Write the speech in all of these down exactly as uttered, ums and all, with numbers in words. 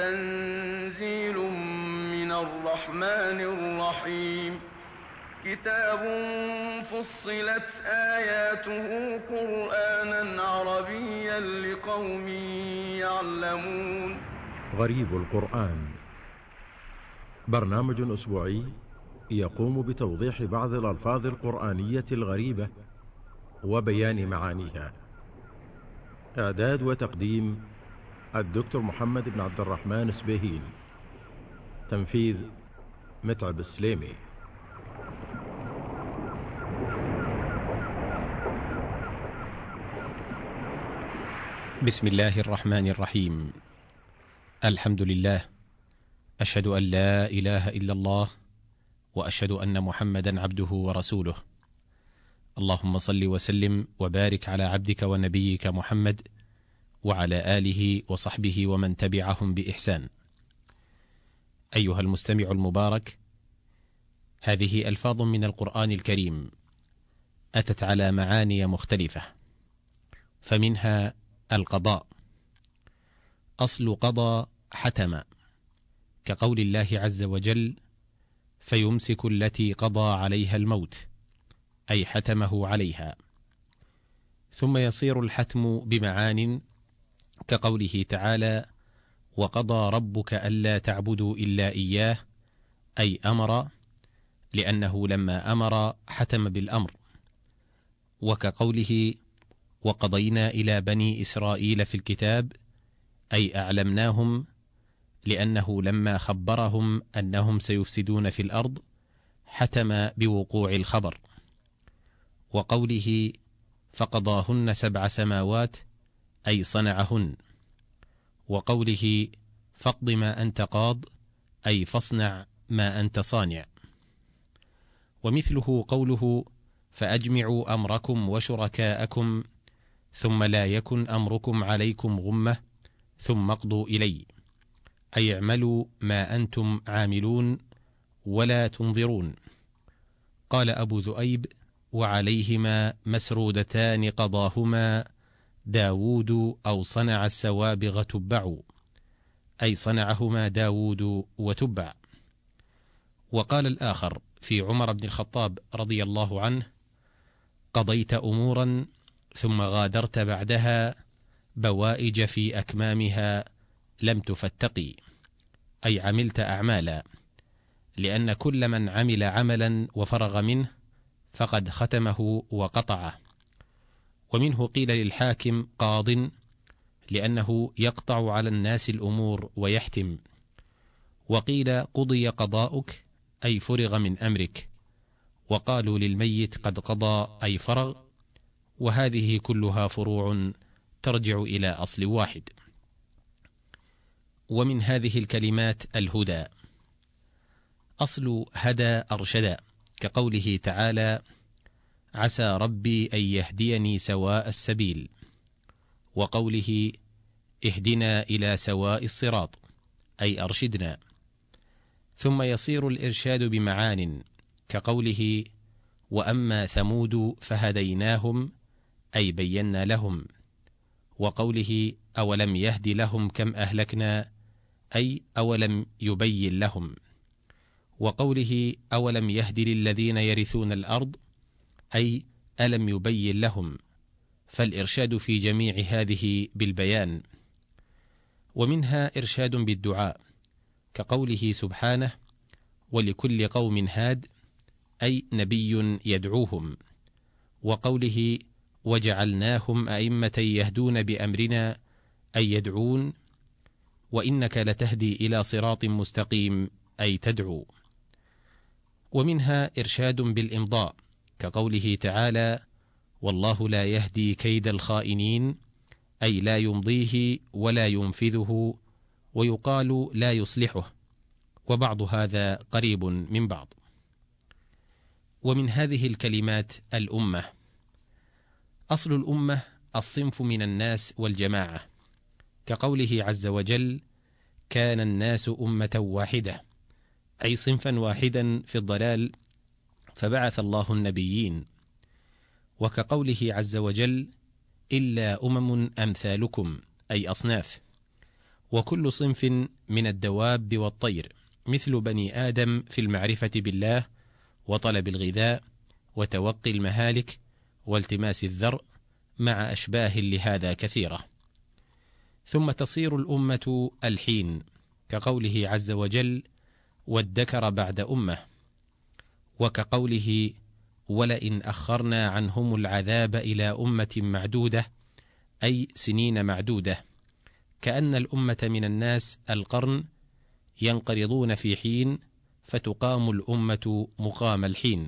تنزيل من الرحمن الرحيم كتاب فصلت آياته قرآنا عربيا لقوم يعلمون. غريب القرآن برنامج أسبوعي يقوم بتوضيح بعض الألفاظ القرآنية الغريبة وبيان معانيها. إعداد وتقديم الدكتور محمد بن عبد الرحمن سبيهين. تنفيذ متعب السليمي. بسم الله الرحمن الرحيم. الحمد لله، أشهد أن لا إله إلا الله، وأشهد أن محمدا عبده ورسوله. اللهم صل وسلم وبارك على عبدك ونبيك محمد وعلى آله وصحبه ومن تبعهم بإحسان. أيها المستمع المبارك، هذه ألفاظ من القرآن الكريم أتت على معاني مختلفة، فمنها القضاء. أصل قضى حتم، كقول الله عز وجل: فيمسك التي قضى عليها الموت، أي حتمه عليها. ثم يصير الحتم بمعان، كقوله تعالى: وقضى ربك ألا تعبدوا إلا إياه، أي أمر، لأنه لما أمر حتم بالأمر. وكقوله: وقضينا إلى بني إسرائيل في الكتاب، أي أعلمناهم، لأنه لما خبرهم أنهم سيفسدون في الأرض حتم بوقوع الخبر. وقوله: فقضاهن سبع سماوات، أي صنعهن. وقوله: فاقض ما أنت قاض، أي فاصنع ما أنت صانع. ومثله قوله: فأجمعوا أمركم وشركاءكم ثم لا يكن أمركم عليكم غمة ثم اقضوا إلي، أي اعملوا ما أنتم عاملون ولا تنظرون. قال أبو ذؤيب: وعليهما مسرودتان قضاهما داود أو صنع السوابغ تبعوا، أي صنعهما داود وتبع. وقال الآخر في عمر بن الخطاب رضي الله عنه: قضيت أمورا ثم غادرت بعدها بوائج في أكمامها لم تفتقي، أي عملت أعمالا، لأن كل من عمل عملا وفرغ منه فقد ختمه وقطعه. ومنه قيل للحاكم قاض، لأنه يقطع على الناس الأمور ويحتم. وقيل قضي قضاؤك، أي فرغ من أمرك. وقالوا للميت قد قضى، أي فرغ. وهذه كلها فروع ترجع إلى أصل واحد. ومن هذه الكلمات الهدى. أصل هدى أرشدا، كقوله تعالى: عسى ربي أن يهديني سواء السبيل. وقوله: اهدنا إلى سواء الصراط، أي أرشدنا. ثم يصير الإرشاد بمعان، كقوله: وأما ثمود فهديناهم، أي بينا لهم. وقوله: أولم يهد لهم كم أهلكنا، أي أولم يبين لهم. وقوله: أولم يهد للذين يرثون الأرض، أي ألم يبين لهم. فالإرشاد في جميع هذه بالبيان. ومنها إرشاد بالدعاء، كقوله سبحانه: ولكل قوم هاد، أي نبي يدعوهم. وقوله: وجعلناهم أئمة يهدون بأمرنا، أي يدعون. وإنك لتهدي إلى صراط مستقيم، أي تدعو. ومنها إرشاد بالإمضاء، كقوله تعالى: والله لا يهدي كيد الخائنين، أي لا يمضيه ولا ينفذه، ويقال لا يصلحه. وبعض هذا قريب من بعض. ومن هذه الكلمات الأمة. أصل الأمة الصنف من الناس والجماعة، كقوله عز وجل: كان الناس أمة واحدة، أي صنفا واحدا في الضلال، فبعث الله النبيين. وكقوله عز وجل: إلا أمم أمثالكم، أي أصناف. وكل صنف من الدواب والطير مثل بني آدم في المعرفة بالله وطلب الغذاء وتوقي المهالك والتماس الذرء مع أشباه لهذا كثيرة. ثم تصير الأمة الحين كقوله عز وجل وادكر بعد أمة، وكقوله ولئن أخرنا عنهم العذاب إلى أمة معدودة أي سنين معدودة، كأن الأمة من الناس القرن ينقرضون في حين فتقام الأمة مقام الحين.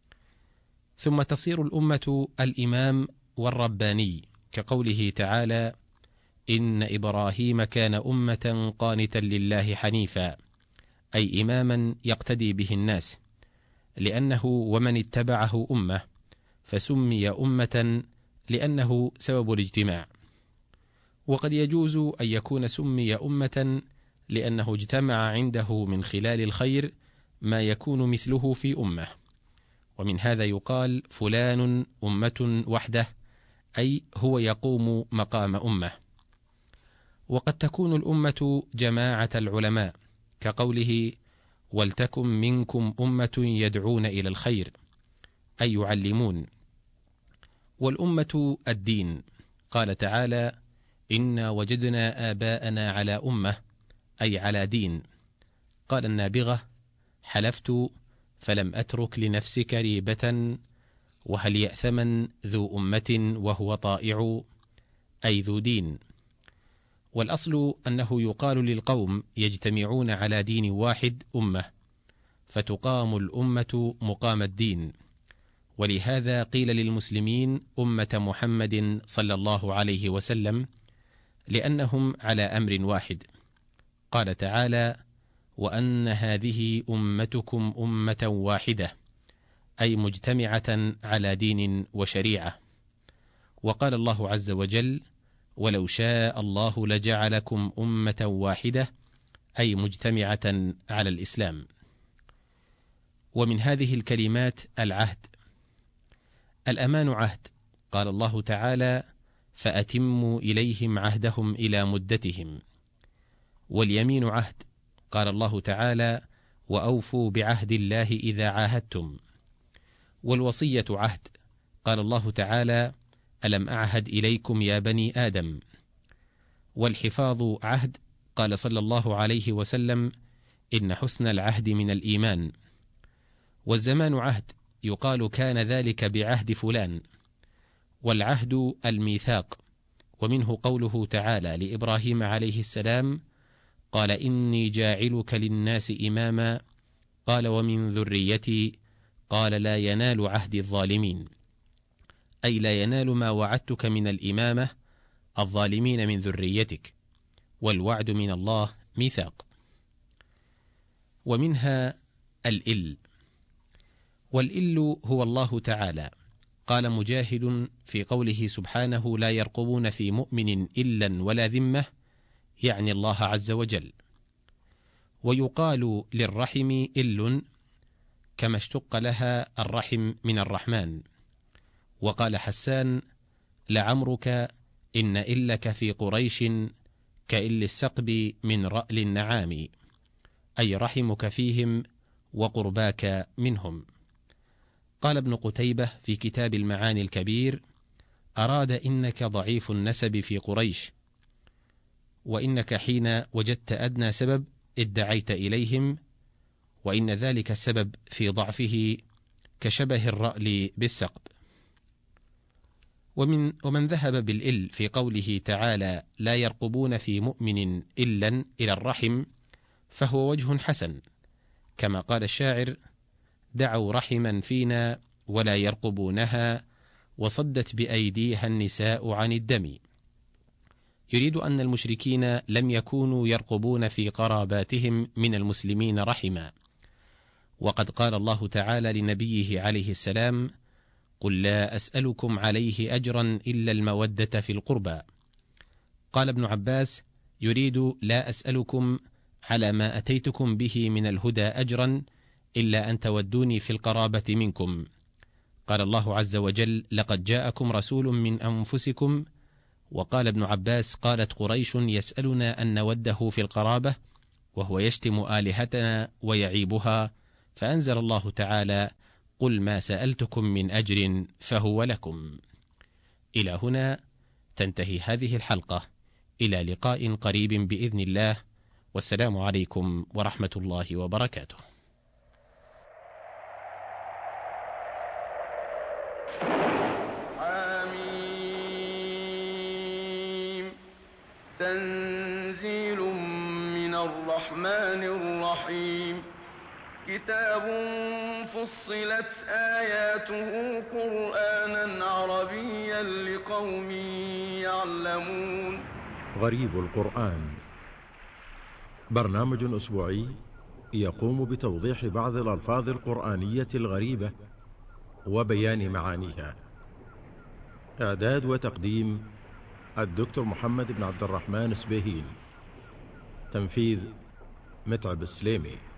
ثم تصير الأمة الإمام والرباني كقوله تعالى إن إبراهيم كان أمة قانتا لله حنيفا، أي إماما يقتدي به الناس، لأنه ومن اتبعه أمة، فسمي أمة لأنه سبب الاجتماع. وقد يجوز أن يكون سمي أمة لأنه اجتمع عنده من خلال الخير ما يكون مثله في أمة، ومن هذا يقال فلان أمة وحده، أي هو يقوم مقام أمة. وقد تكون الأمة جماعة العلماء كقوله ولتكن منكم أمة يدعون إلى الخير، أي يعلمون. والأمة الدين، قال تعالى إنا وجدنا آباءنا على أمة، أي على دين. قال النابغة حلفت فلم أترك لنفسك ريبة، وهل يأثمن ذو أمة وهو طائع، أي ذو دين. والأصل أنه يقال للقوم يجتمعون على دين واحد أمة، فتقام الأمة مقام الدين. ولهذا قيل للمسلمين أمة محمد صلى الله عليه وسلم، لأنهم على أمر واحد. قال تعالى وأن هذه أمتكم أمة واحدة، أي مجتمعة على دين وشريعة. وقال الله عز وجل ولو شاء الله لجعلكم أمة واحدة، أي مجتمعة على الإسلام. ومن هذه الكلمات العهد. الأمان عهد، قال الله تعالى فأتموا إليهم عهدهم إلى مدتهم. واليمين عهد، قال الله تعالى وأوفوا بعهد الله إذا عاهدتم. والوصية عهد، قال الله تعالى ألم أعهد إليكم يا بني آدم. والحفاظ عهد، قال صلى الله عليه وسلم إن حسن العهد من الإيمان. والزمان عهد، يقال كان ذلك بعهد فلان. والعهد الميثاق، ومنه قوله تعالى لإبراهيم عليه السلام قال إني جاعلك للناس إماما، قال ومن ذريتي، قال لا ينال عهد الظالمين، أي لا ينال ما وعدتك من الإمامة الظالمين من ذريتك. والوعد من الله ميثاق. ومنها الإل. والإل هو الله تعالى. قال مجاهد في قوله سبحانه لا يرقبون في مؤمن إلا ولا ذمة، يعني الله عز وجل. ويقال للرحم إل كما اشتق لها الرحم من الرحمن. وقال حسان لعمرك إن إلك في قريش كإل السقب من رأل النعام، أي رحمك فيهم وقرباك منهم. قال ابن قتيبة في كتاب المعاني الكبير أراد إنك ضعيف النسب في قريش، وإنك حين وجدت أدنى سبب ادعيت إليهم، وإن ذلك السبب في ضعفه كشبه الرأل بالسقب. ومن, ومن ذهب بالإل في قوله تعالى لا يرقبون في مؤمن إلا إلى الرحم، فهو وجه حسن، كما قال الشاعر دعوا رحما فينا ولا يرقبونها، وصدت بأيديها النساء عن الدم. يريد أن المشركين لم يكونوا يرقبون في قراباتهم من المسلمين رحما. وقد قال الله تعالى لنبيه عليه السلام قل لا أسألكم عليه أجرا إلا المودة في القربى. قال ابن عباس يريد لا أسألكم على ما أتيتكم به من الهدى أجرا إلا أن تودوني في القرابة منكم. قال الله عز وجل لقد جاءكم رسول من أنفسكم وقال ابن عباس: قالت قريش: يسألنا أن نوده في القرابة وهو يشتم آلهتنا ويعيبها، فأنزل الله تعالى: قل ما سألتكم من أجر فهو لكم. إلى هنا تنتهي هذه الحلقة، إلى لقاء قريب بإذن الله، والسلام عليكم ورحمة الله وبركاته. حميم. تنزيل من الرحمن الرحيم. كتاب فصلت آياته قرآنا عربيا لقوم يعلمون. غريب القرآن، برنامج أسبوعي يقوم بتوضيح بعض الألفاظ القرآنية الغريبة وبيان معانيها. إعداد وتقديم الدكتور محمد بن عبد الرحمن سبيهين. تنفيذ متعب السليمي.